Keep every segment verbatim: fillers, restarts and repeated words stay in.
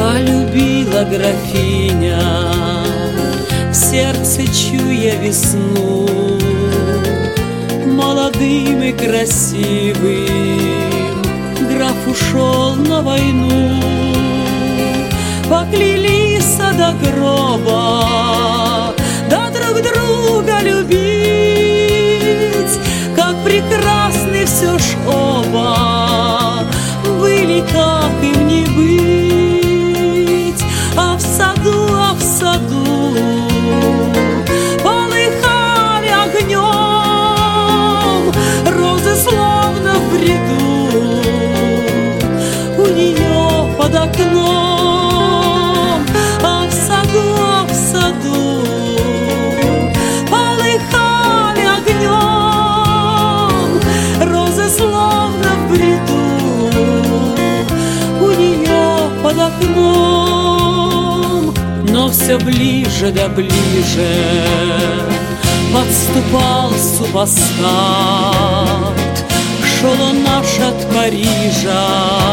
Полюбила графиня, в сердце чуя весну, молодым и красивым граф ушел на войну. Поклялись до гроба, да друг друга любить, как прекрасны все ж оба были, как им не быть. А в саду, а в саду полыхали огнем розы, словно в бреду, у нее под окном. А в саду, а в саду полыхали огнем розы, словно в бреду, у нее под окном. Но все ближе да ближе подступал супостат. Шел он наш от Парижа,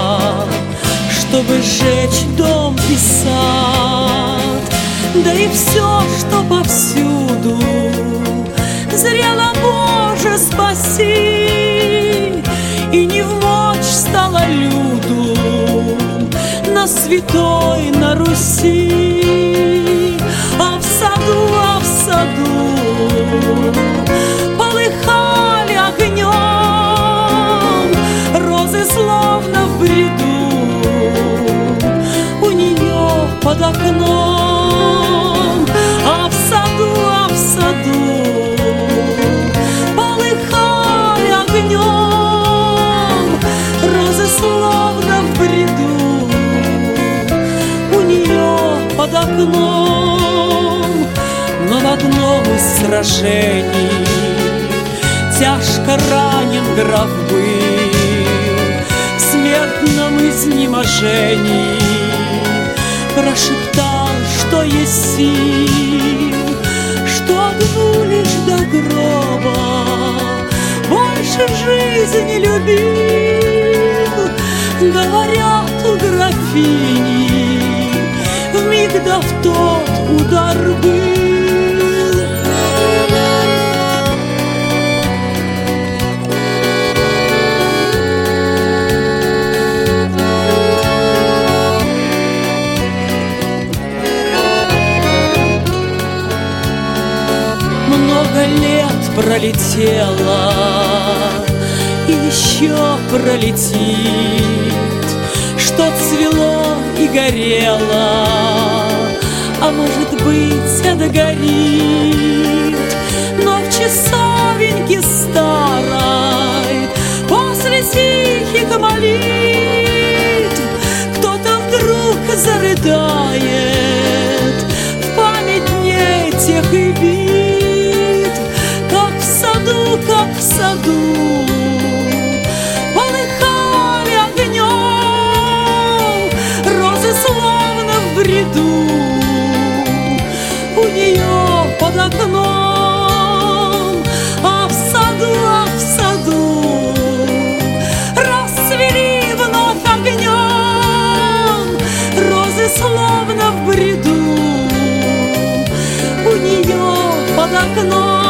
чтобы сжечь дом и сад, да и все, что повсюду зрело, Боже, спаси. И не вмочь стало люду на святой, на Руси. А в саду, а в саду полыхали огнем розы, словно в бреду, у нее под окном. А в саду, а в саду полыхали огнем розы, словно в бреду, у нее под окном. Но в одном из сражений тяжко ранен граф был, в смертном изнеможении прошептал, что есть сил, что одну лишь до гроба больше жизни любил. Говорят, у графини вмиг да в тот удар был. Много лет пролетело и еще пролетит, что цвело и горело, а может быть, а догорит. Но в часовеньке старой после тихих молитв кто-то вдруг зарыдает в память дней тех и битв. Как в саду, как в саду полыхали огнем розы, словно в бреду, у нее под окном. А в саду, а в саду расцвели вновь огнем розы, словно в бреду, у нее под окном.